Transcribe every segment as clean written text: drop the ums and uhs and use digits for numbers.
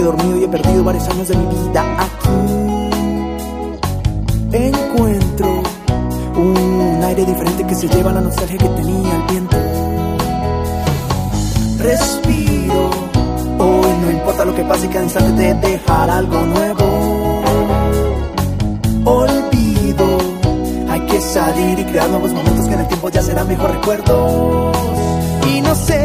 dormido y he perdido varios años de mi vida aquí. Encuentro un aire diferente que se lleva la nostalgia que tenía el viento. Respiro, hoy no importa lo que pase, cada instante de dejar algo nuevo. Olvido, hay que salir y crear nuevos momentos que en el tiempo ya serán mejor recuerdos. Y no sé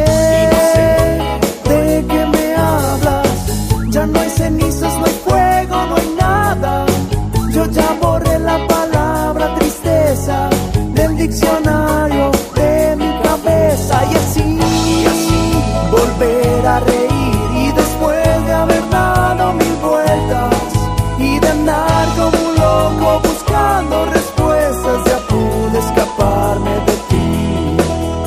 de qué me hablas, ya no hay cenizas, no hay fuego, no hay nada. Yo ya borré la palabra tristeza del diccionario de mi cabeza. Y así volver a reír, y después de haber dado mil vueltas y de andar como un loco buscando respuestas, ya pude escaparme de ti.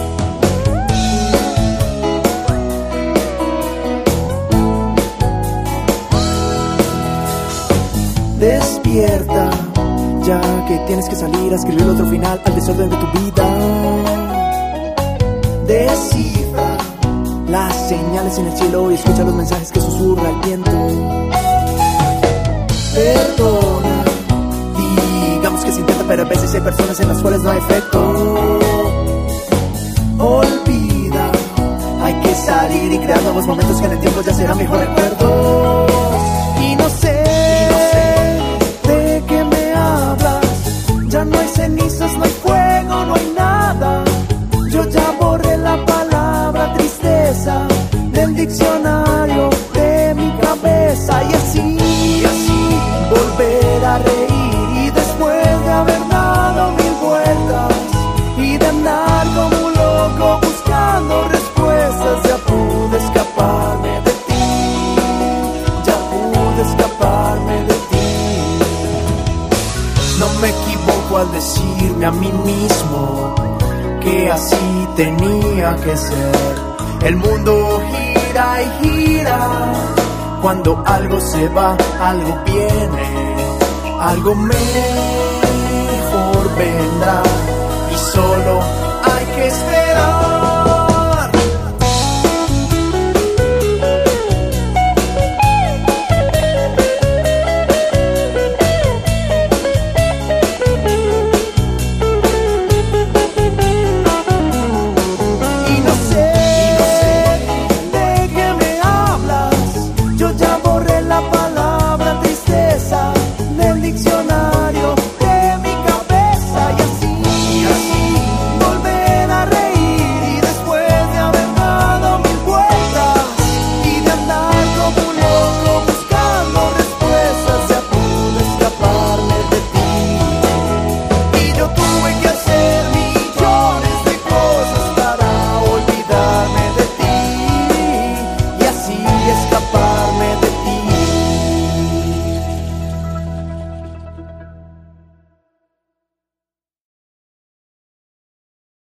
Despierta, ya que tienes que salir a escribir otro final al desorden de tu vida. Descifra las señales en el cielo y escucha los mensajes que susurra el viento. Perdona, digamos que se intenta, pero a veces hay personas en las cuales no hay efecto. Olvida, hay que salir y crear nuevos momentos que en el tiempo ya serán mejor recuerdos. Y no sé de qué me hablas, ya no hay cenizas, no hay fuego, no hay nada. Yo ya borré la palabra tristeza del diccionario de mi cabeza. Y así volver a reír, y después de haber dado mil vueltas y de andar como un loco buscando respuestas, ya pude escaparme de ti, ya pude escaparme de ti. No me equivoco al decirme a mí mismo que así tenía que ser. El mundo gira y gira, cuando algo se va, algo viene, algo mejor vendrá. Y solo